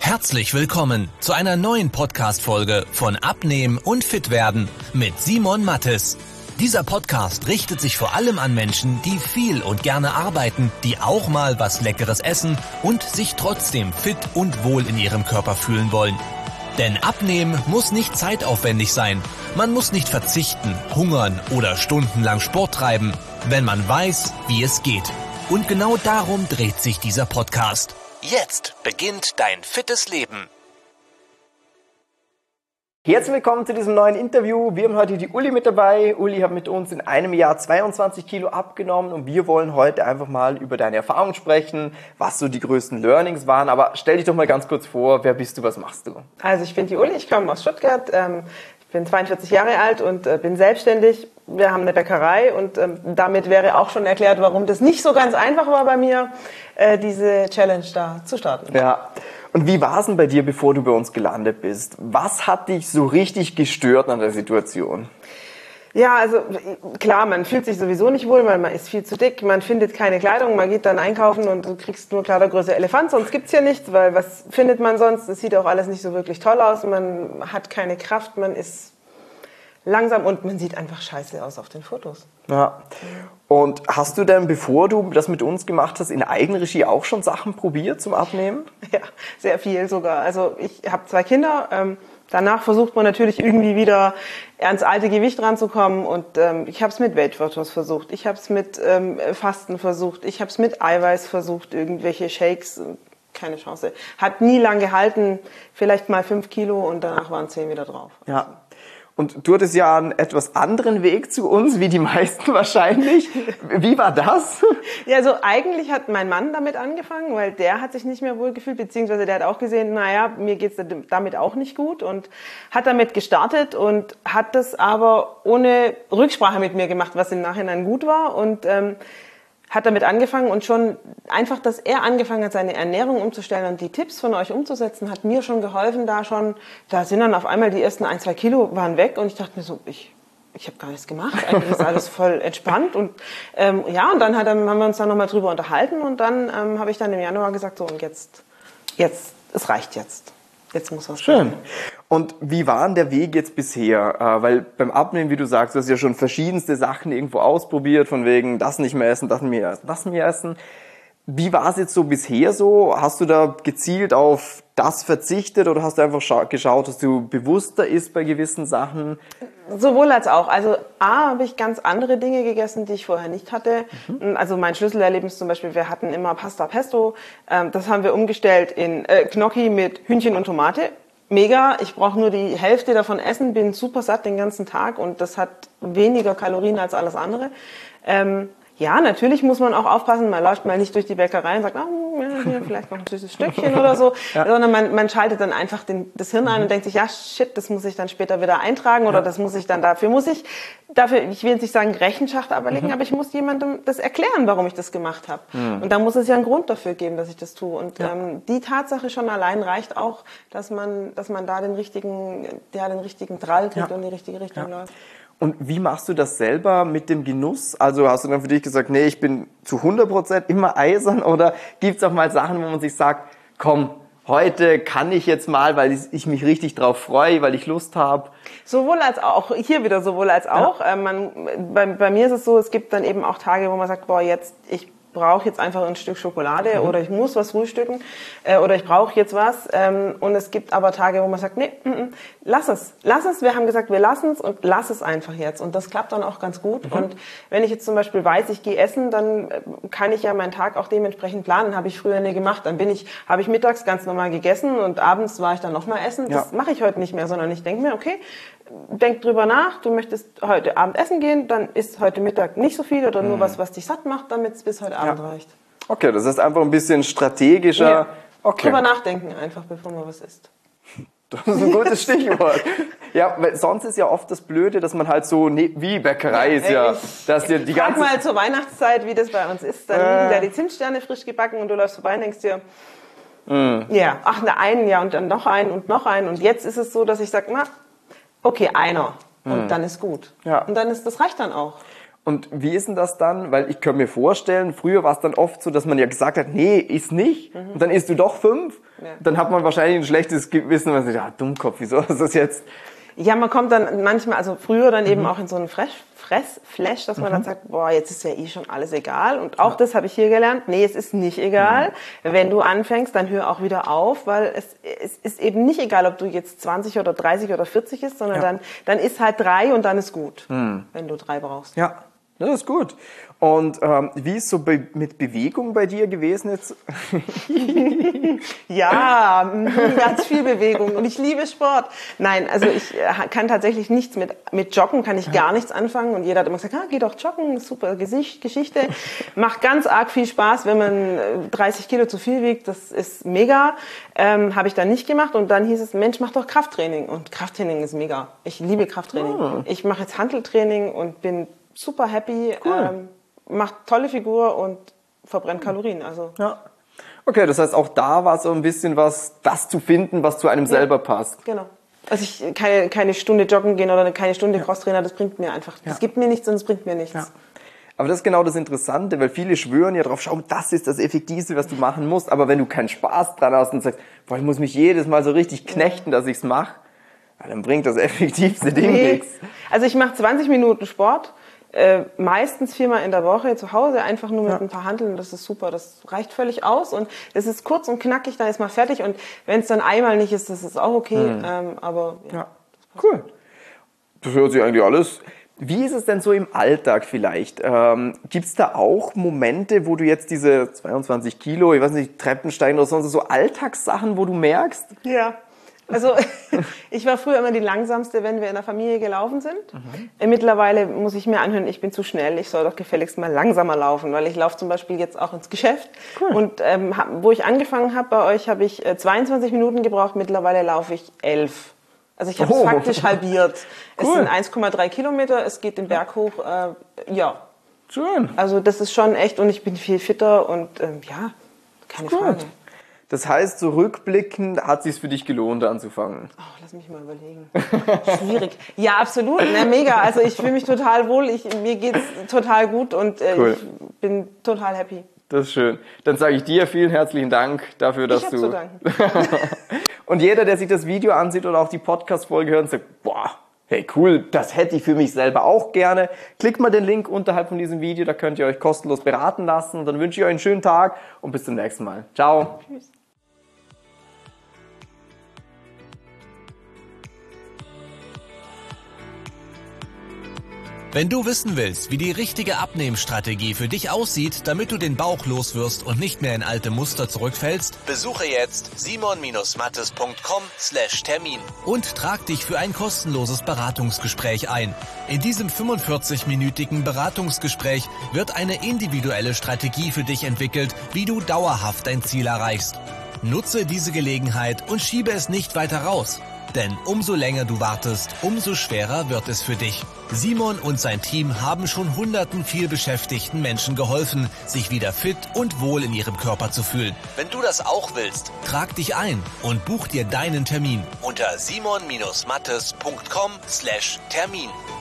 Herzlich willkommen zu einer neuen Podcast-Folge von Abnehmen und Fitwerden mit Simon Mattes. Dieser Podcast richtet sich vor allem an Menschen, die viel und gerne arbeiten, die auch mal was Leckeres essen und sich trotzdem fit und wohl in ihrem Körper fühlen wollen. Denn Abnehmen muss nicht zeitaufwendig sein. Man muss nicht verzichten, hungern oder stundenlang Sport treiben, wenn man weiß, wie es geht. Und genau darum dreht sich dieser Podcast. Jetzt beginnt dein fittes Leben. Herzlich willkommen zu diesem neuen Interview. Wir haben heute die Uli mit dabei. Uli hat mit uns in einem Jahr 22 Kilo abgenommen und wir wollen heute einfach mal über deine Erfahrungen sprechen, was so die größten Learnings waren. Aber stell dich doch mal ganz kurz vor, wer bist du, was machst du? Also ich bin die Uli, ich komme aus Stuttgart, ich bin 42 Jahre alt und bin selbstständig. Wir haben eine Bäckerei und damit wäre auch schon erklärt, warum das nicht so ganz einfach war bei mir, diese Challenge da zu starten. Ja. Und wie war es denn bei dir, bevor du bei uns gelandet bist? Was hat dich so richtig gestört an der Situation? Ja, also klar, man fühlt sich sowieso nicht wohl, weil man ist viel zu dick, man findet keine Kleidung, man geht dann einkaufen und du kriegst nur Kleidergröße Elefant, sonst gibt's hier nichts, weil was findet man sonst? Es sieht auch alles nicht so wirklich toll aus, man hat keine Kraft, man ist langsam und man sieht einfach scheiße aus auf den Fotos. Ja. Und hast du denn, bevor du das mit uns gemacht hast, in Eigenregie auch schon Sachen probiert zum Abnehmen? Ja, sehr viel sogar. Also ich habe 2 Kinder. Danach versucht man natürlich irgendwie wieder ans alte Gewicht ranzukommen. Und ich habe es mit Weight Watchers versucht. Ich habe es mit Fasten versucht. Ich habe es mit Eiweiß versucht, irgendwelche Shakes. Keine Chance. Hat nie lang gehalten. Vielleicht mal 5 Kilo und danach waren 10 wieder drauf. Ja. Und du hattest ja einen etwas anderen Weg zu uns, wie die meisten wahrscheinlich. Wie war das? Ja, also eigentlich hat mein Mann damit angefangen, weil der hat sich nicht mehr wohl gefühlt, beziehungsweise der hat auch gesehen, naja, mir geht's damit auch nicht gut und hat damit gestartet und hat das aber ohne Rücksprache mit mir gemacht, was im Nachhinein gut war und hat damit angefangen und schon einfach, dass er angefangen hat, seine Ernährung umzustellen und die Tipps von euch umzusetzen, hat mir schon geholfen, da sind dann auf einmal die ersten 1-2 Kilo waren weg und ich dachte mir so, ich habe gar nichts gemacht, eigentlich ist alles voll entspannt und ja, und dann haben wir uns dann nochmal drüber unterhalten und dann habe ich dann im Januar gesagt, so und jetzt, es reicht jetzt. Jetzt muss was schön. Und wie war denn der Weg jetzt bisher? Weil beim Abnehmen, wie du sagst, du hast ja schon verschiedenste Sachen irgendwo ausprobiert, von wegen das nicht mehr essen, das nicht mehr essen. Wie war es jetzt so bisher so? Hast du da gezielt auf das verzichtet oder hast du einfach geschaut, dass du bewusster isst bei gewissen Sachen? Sowohl als auch. Also habe ich ganz andere Dinge gegessen, die ich vorher nicht hatte. Also mein Schlüsselerlebnis zum Beispiel, wir hatten immer Pasta Pesto. Das haben wir umgestellt in Gnocchi mit Hühnchen und Tomate. Mega, ich brauche nur die Hälfte davon essen, bin super satt den ganzen Tag und das hat weniger Kalorien als alles andere. Ja, natürlich muss man auch aufpassen, man läuft mal nicht durch die Bäckerei und sagt, oh, ja, hier vielleicht noch ein süßes Stückchen oder so, ja. Sondern man schaltet dann einfach das Hirn ein und denkt sich, ja shit, das muss ich dann später wieder eintragen oder das muss ich dann dafür ich will jetzt nicht sagen Rechenschaft ablegen, aber ich muss jemandem das erklären, warum ich das gemacht habe. Und da muss es ja einen Grund dafür geben, dass ich das tue. Und die Tatsache schon allein reicht auch, dass man da den richtigen Drall kriegt und die richtige Richtung läuft. Und wie machst du das selber mit dem Genuss? Also hast du dann für dich gesagt, nee, ich bin zu 100% immer eisern oder gibt's auch mal Sachen, wo man sich sagt, komm, heute kann ich jetzt mal, weil ich mich richtig drauf freue, weil ich Lust habe? Sowohl als auch, hier wieder sowohl als auch. Ja. Bei mir ist es so, es gibt dann eben auch Tage, wo man sagt, boah, ich brauche jetzt einfach ein Stück Schokolade oder ich muss was frühstücken oder ich brauche jetzt was. Und es gibt aber Tage, wo man sagt, nee, lass es. Wir haben gesagt, wir lassen es und lass es einfach jetzt. Und das klappt dann auch ganz gut. Und wenn ich jetzt zum Beispiel weiß, ich gehe essen, dann kann ich ja meinen Tag auch dementsprechend planen. Habe ich früher nie gemacht. Dann habe ich mittags ganz normal gegessen und abends war ich dann nochmal essen. Das mache ich heute nicht mehr, sondern ich denke mir, okay, denk drüber nach, du möchtest heute Abend essen gehen, dann isst heute Mittag nicht so viel oder nur was dich satt macht, damit es bis heute Abend reicht. Okay, das heißt einfach ein bisschen strategischer. Ja. Okay. Drüber nachdenken einfach, bevor man was isst. Das ist ein gutes Stichwort. Ja, weil sonst ist ja oft das Blöde, dass man halt so, wie Bäckerei ist ja, dass dir die ganze... Frag mal zur Weihnachtszeit, wie das bei uns ist, dann liegen da die Zimtsterne frisch gebacken und du läufst vorbei und denkst dir, ja, ach, einen, ja, und dann noch einen und noch einen und jetzt ist es so, dass ich sage, okay, einer und dann ist gut. Ja. Und das reicht dann auch. Und wie ist denn das dann? Weil ich kann mir vorstellen, früher war es dann oft so, dass man ja gesagt hat, nee, iss nicht. Und dann isst du doch 5. Ja. Dann hat man wahrscheinlich ein schlechtes Gewissen, weil man sagt, Dummkopf, wieso ist das jetzt? Ja, man kommt dann manchmal, also früher dann eben auch in so einen Fressflash, dass man dann sagt, boah, jetzt ist ja schon alles egal. Und auch das habe ich hier gelernt. Nee, es ist nicht egal. Wenn du anfängst, dann hör auch wieder auf, weil es ist eben nicht egal, ob du jetzt 20 oder 30 oder 40 isst, sondern dann isst halt 3 und dann ist gut, wenn du 3 brauchst. Ja. Das ist gut. Und wie ist so mit Bewegung bei dir gewesen jetzt? Ja, ganz viel Bewegung und ich liebe Sport. Nein, also ich kann tatsächlich nichts mit Joggen, kann ich gar nichts anfangen. Und jeder hat immer gesagt, geh doch joggen, super Geschichte. Macht ganz arg viel Spaß, wenn man 30 Kilo zu viel wiegt, das ist mega. Habe ich dann nicht gemacht und dann hieß es, Mensch, mach doch Krafttraining. Und Krafttraining ist mega. Ich liebe Krafttraining. Ich mache jetzt Hanteltraining und bin super happy, macht tolle Figur und verbrennt Kalorien. Also. Ja. Okay, das heißt, auch da war so ein bisschen das zu finden, was zu einem selber passt. Genau. Also ich keine Stunde joggen gehen oder keine Stunde Crosstrainer, das bringt mir einfach, das gibt mir nichts und es bringt mir nichts. Ja. Aber das ist genau das Interessante, weil viele schwören ja drauf, schau, das ist das Effektivste, was du machen musst. Aber wenn du keinen Spaß dran hast und sagst, boah, ich muss mich jedes Mal so richtig knechten, dass ich's mache, dann bringt das effektivste Ding nichts. Also ich mache 20 Minuten Sport. Meistens 4-mal in der Woche zu Hause, einfach nur mit ein paar Hanteln, das ist super, das reicht völlig aus und es ist kurz und knackig, dann ist man fertig und wenn es dann einmal nicht ist, das ist auch okay, aber ja. Cool. Das hört sich eigentlich alles. Wie ist es denn so im Alltag vielleicht? Gibt's da auch Momente, wo du jetzt diese 22 Kilo, ich weiß nicht, Treppensteigen oder sonst so Alltagssachen, wo du merkst? Ja. Also ich war früher immer die Langsamste, wenn wir in der Familie gelaufen sind. Mittlerweile muss ich mir anhören, ich bin zu schnell, ich soll doch gefälligst mal langsamer laufen, weil ich laufe zum Beispiel jetzt auch ins Geschäft. Cool. Und wo ich angefangen habe bei euch, habe ich 22 Minuten gebraucht, mittlerweile laufe ich 11. Also ich habe es faktisch halbiert. Cool. Es sind 1,3 Kilometer, es geht den Berg hoch, ja. Schön. Also das ist schon echt und ich bin viel fitter und keine Frage. Das heißt, so rückblickend hat es sich für dich gelohnt, anzufangen. Oh, lass mich mal überlegen. Schwierig. Ja, absolut. Na, mega. Also ich fühle mich total wohl. Mir geht's total gut und cool. Ich bin total happy. Das ist schön. Dann sage ich dir vielen herzlichen Dank dafür, dass du... Ich habe zu danken. Und jeder, der sich das Video ansieht oder auch die Podcast-Folge hört, sagt, boah, hey cool, das hätte ich für mich selber auch gerne. Klickt mal den Link unterhalb von diesem Video, da könnt ihr euch kostenlos beraten lassen. Und dann wünsche ich euch einen schönen Tag und bis zum nächsten Mal. Ciao. Tschüss. Wenn du wissen willst, wie die richtige Abnehmstrategie für dich aussieht, damit du den Bauch loswirst und nicht mehr in alte Muster zurückfällst, besuche jetzt simon-mattes.com/Termin und trag dich für ein kostenloses Beratungsgespräch ein. In diesem 45-minütigen Beratungsgespräch wird eine individuelle Strategie für dich entwickelt, wie du dauerhaft dein Ziel erreichst. Nutze diese Gelegenheit und schiebe es nicht weiter raus. Denn umso länger du wartest, umso schwerer wird es für dich. Simon und sein Team haben schon hunderten vielbeschäftigten Menschen geholfen, sich wieder fit und wohl in ihrem Körper zu fühlen. Wenn du das auch willst, trag dich ein und buch dir deinen Termin unter simon-mattes.com/Termin.